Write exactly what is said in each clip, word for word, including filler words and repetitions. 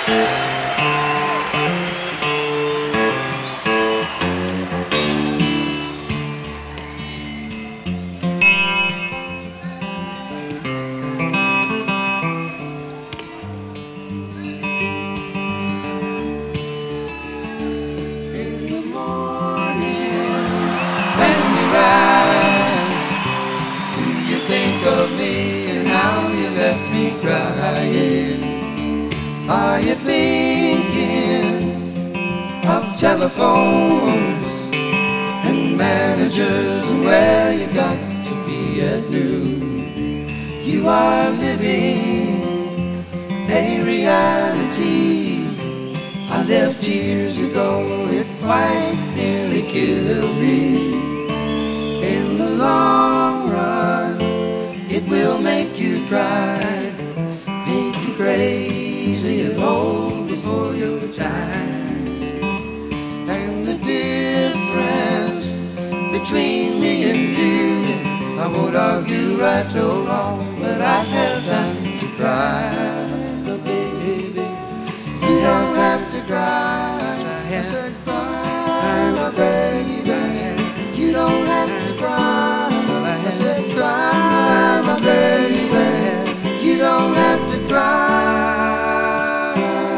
Are you thinking of telephones and managers and where you got to be at noon? You are living a reality I left years ago. It quite nearly killed me. In the long run, it will make you cry, make you crazy and old before your time. And the difference between me and you, I won't argue right or wrong, but I have time to cry, baby. You have time to cry. Yes, I have time, baby. You don't have to cry. I said cry, my baby. You don't have to cry.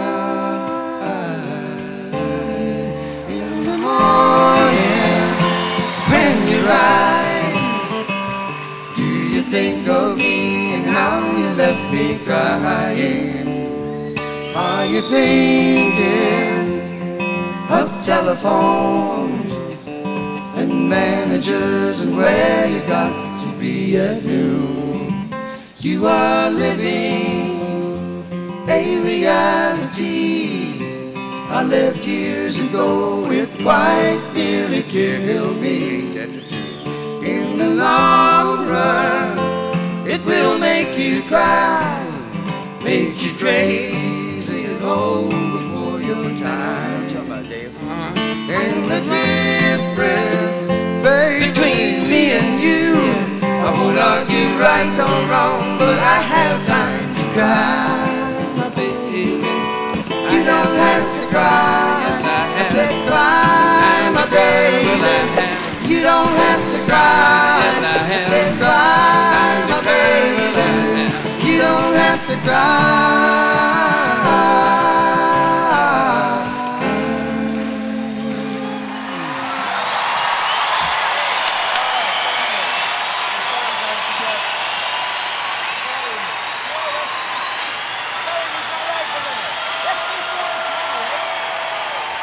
In the morning when you rise, do you think of me and how you left me crying? Are you thinking of telephones and managers and where you got to be at noon? You are living a reality I left years ago. It quite nearly killed me. In the long run, it will make you cry, make you crazy and old before your time. And the difference between me and you, I won't argue right or wrong, but I have time to cry, my baby. You don't have to cry. Yes, I have. I said cry, my baby. You don't have to cry. Yes, I have. I said cry, my baby. You don't have to cry.